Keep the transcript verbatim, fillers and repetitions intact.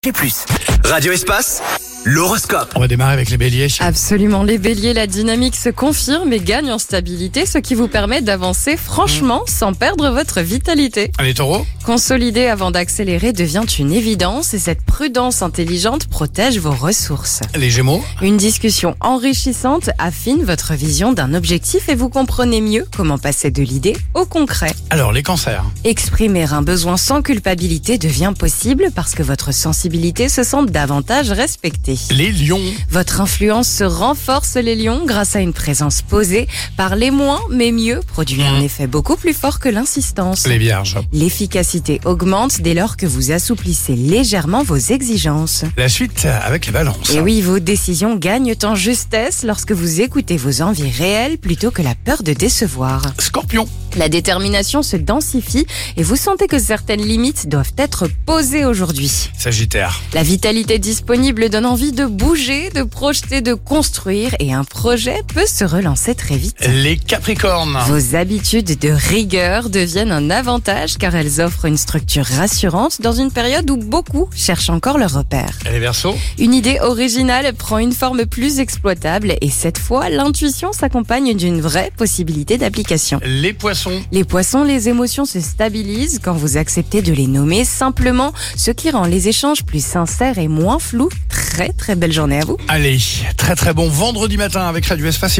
Plus. Radio Espace, l'horoscope. On va démarrer avec les béliers. Absolument, les béliers, la dynamique se confirme et gagne en stabilité, ce qui vous permet d'avancer franchement sans perdre votre vitalité. Les taureaux. Consolider avant d'accélérer devient une évidence et cette prudence intelligente protège vos ressources. Les gémeaux. Une discussion enrichissante affine votre vision d'un objectif et vous comprenez mieux comment passer de l'idée au concret. Alors les cancers. Exprimer un besoin sans culpabilité devient possible parce que votre sensibilité se sent davantage respectée. Les lions. Votre influence se renforce les lions grâce à une présence posée. Parler moins mais mieux produit un effet beaucoup plus fort que l'insistance. Les vierges. L'efficacité augmente dès lors que vous assouplissez légèrement vos exigences. La suite avec les balances. Et oui, vos décisions gagnent en justesse lorsque vous écoutez vos envies réelles plutôt que la peur de décevoir. Scorpion. La détermination se densifie et vous sentez que certaines limites doivent être posées aujourd'hui. Sagittaire. La vitalité disponible donne envie de bouger, de projeter, de construire et un projet peut se relancer très vite. Les capricornes. Vos habitudes de rigueur deviennent un avantage car elles offrent une structure rassurante dans une période où beaucoup cherchent encore leurs repères. Et les verseaux. Une idée originale prend une forme plus exploitable et cette fois, l'intuition s'accompagne d'une vraie possibilité d'application. Les poissons. Les poissons, les émotions se stabilisent quand vous acceptez de les nommer simplement, ce qui rend les échanges plus sincères et moins flous. Très très belle journée à vous. Allez, très très bon vendredi matin avec Radio Espace.